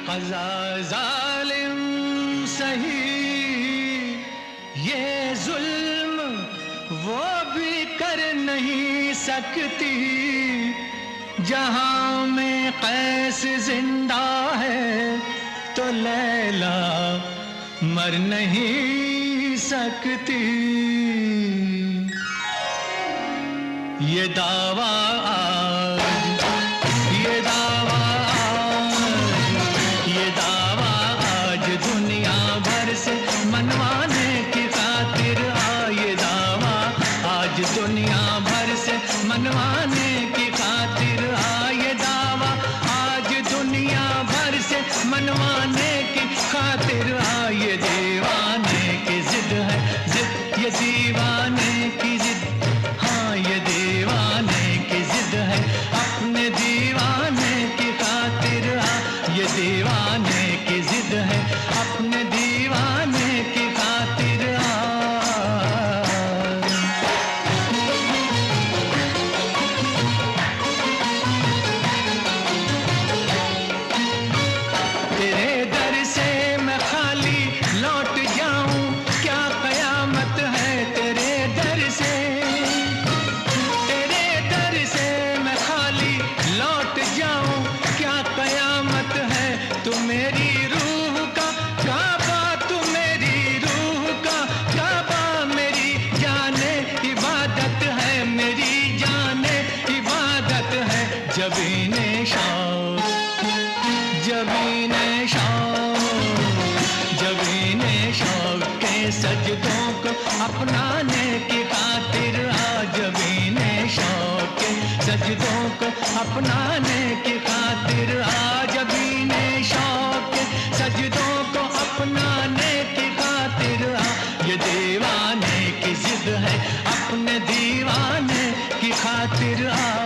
क़ज़ा ज़ालिम सही, ये जुल्म वो भी कर नहीं सकती। जहां में कैस जिंदा है तो लैला मर नहीं सकती। ये दावा आज, ये दावा आज, ये दावा आज दुनिया भर से मनवाने की खातिर ये दावा आज दुनिया भर से मनवाने की खातिर ये दावा आज दुनिया भर से मनवाने की खातिर ये दीवाने की जिद है, जिद ये दीवाने की जिद, हाँ ये दीवाने की जिद है अपने दीवाने की खातिर ये दीवाने की जिद है अपने दीवाने की खातिर तेरे दर से मैं खाली लौट जाऊं क्या कयामत है। तेरे दर से मैं खाली लौट जाऊं क्या कयामत है। तू मेरी रूह का काबा, तू मेरी रूह का काबा, मेरी जाने इबादत है, मेरी जाने इबादत है। जबीने शौक, जबीने शौक, जबीने शौक के सजदों को अपनाने की खातिर जबीने शौक के सजदों को अपनाने की खातिर जबीने शौक के सजदों को अपनाने की खातिर ये दीवाने की जिद है अपने दीवाने की खातिर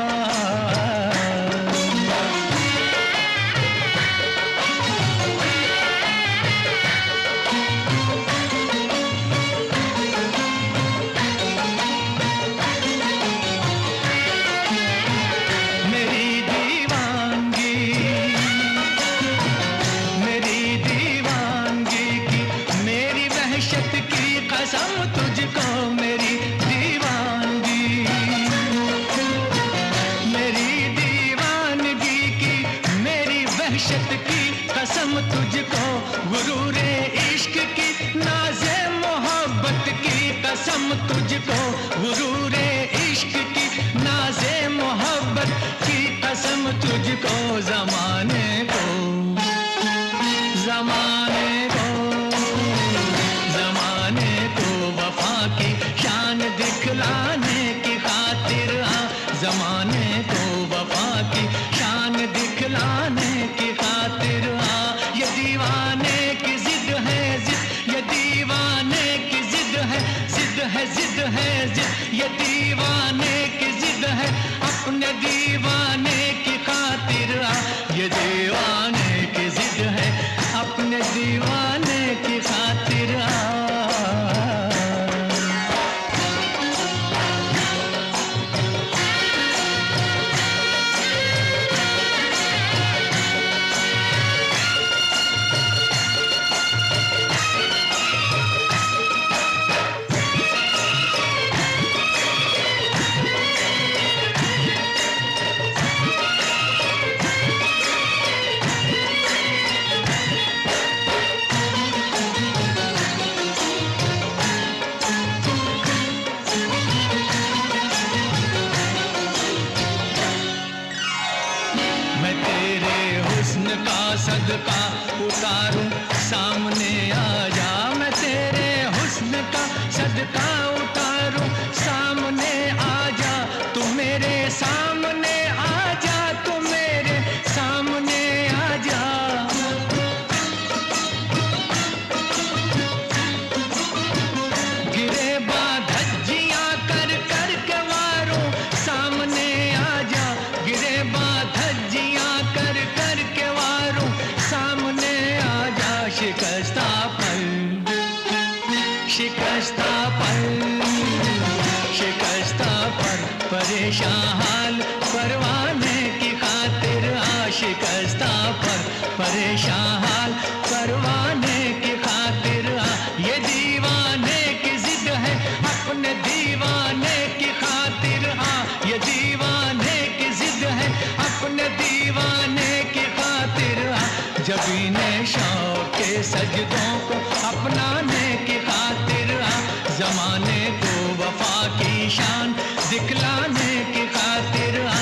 कसम तुझको मेरी दीवानगी, मेरी दीवानगी की, मेरी वहशत की कसम तुझको। गुरूरे इश्क की, नाज़े मोहब्बत की कसम तुझको। गुरूरे इश्क की, नाज़े मोहब्बत की कसम तुझको। ज़माने को, ज़माने को, वफा की शान दिखलाने की खातिर ज़माने को वफा की शान दिखलाने की खातिर ये दीवाने की जिद है, जिद ये दीवाने की जिद है, जिद है, जिद है, जिद ये दीवाने की जिद है अपने दीवाने की खातिर ये दीवाने की जिद है अपने दीवाने की खातिर का सदका उतारूं सामने आ जा। मैं तेरे हुस्न का सदका उतारूं सामने आ जा। तू मेरे सामने आ जा, तू मेरे सामने आ जा। गिरे बाधज्जियां कर कर के वारों सामने आ जा। गिरे बाधज्जियां कर कर के वारों सामने आ जा। शिकस्ता पल, शिकस्ता पल, शिकस्ता पर परेशान हाल परवाने की खातिर शिकस्ता पर परेशान हाल करवाने की खातिर आ। ये दीवाने की जिद है अपने दीवाने की खातिर आ। ये दीवाने की जिद है अपने दीवाने की खातिर आ। जबीने शौक के सजदों को अपनाने की खातिर आ। जमाने को वफा की शान दिखलाने की खातिर आ।